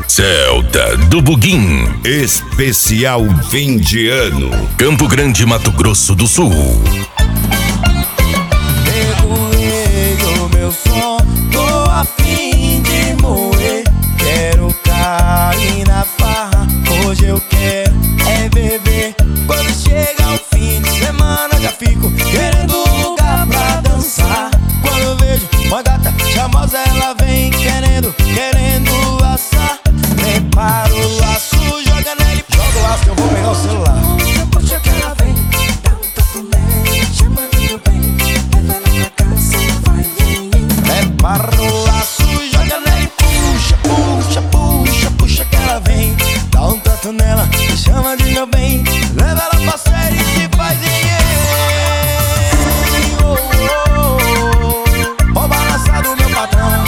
Celta do Buguim. Especial fim de ano. Campo Grande, Mato Grosso do Sul. Regulei o meu som, tô a fim de moer. Quero cair na farra, hoje eu quero é beber. Quando chega o fim de semana já fico querendo um lugar pra dançar. Quando eu vejo uma gata charmosa ela vem querendo assar. Prepara o laço, joga nele, joga o laço que eu vou pegar o celular. Puxa que ela vem, dá um toco nele, chama de meu bem, leva ela pra casa e vai. Prepara o laço, joga nele, puxa, puxa, puxa, puxa que ela vem. Dá um trato nela, me chama de meu bem, leva ela pra série e se faz ó o balançar do meu patrão.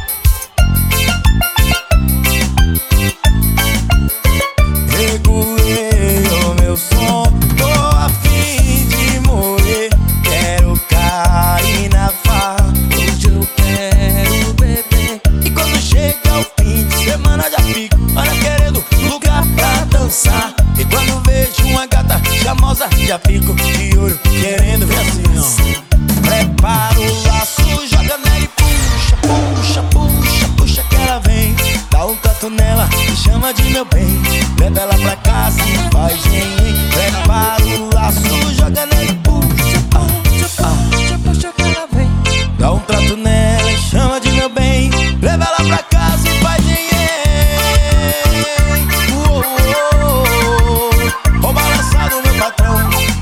Regulei o meu som, tô a fim de morrer. Quero cair na farra, hoje eu quero beber. E quando chega o fim de semana já fico, olha, querendo lugar pra dançar. E quando vejo uma gata charmosa já fico de olho, querendo ver assim, ó. Prepara o laço, joga nela e puxa, puxa, puxa, puxa que ela vem. Dá um trato nela, me chama de meu bem, leva ela pra casa e faz bem. Prepara o laço, joga nela e puxa, Puxa, puxa que ela vem. dá um trato nela e chama de meu bem, leva ela pra casa e faz bem. O balançar do meu patrão.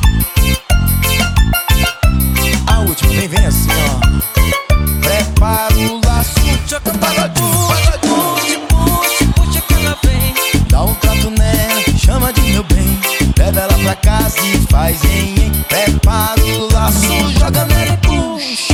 A última vem assim, ó. Prepara o laço, joga pagodinho, pagodinho. Puxa que ela vem. Dá um trato nela, chama de meu bem, leva ela pra casa e faz em. Prepara o laço, joga nela e puxa.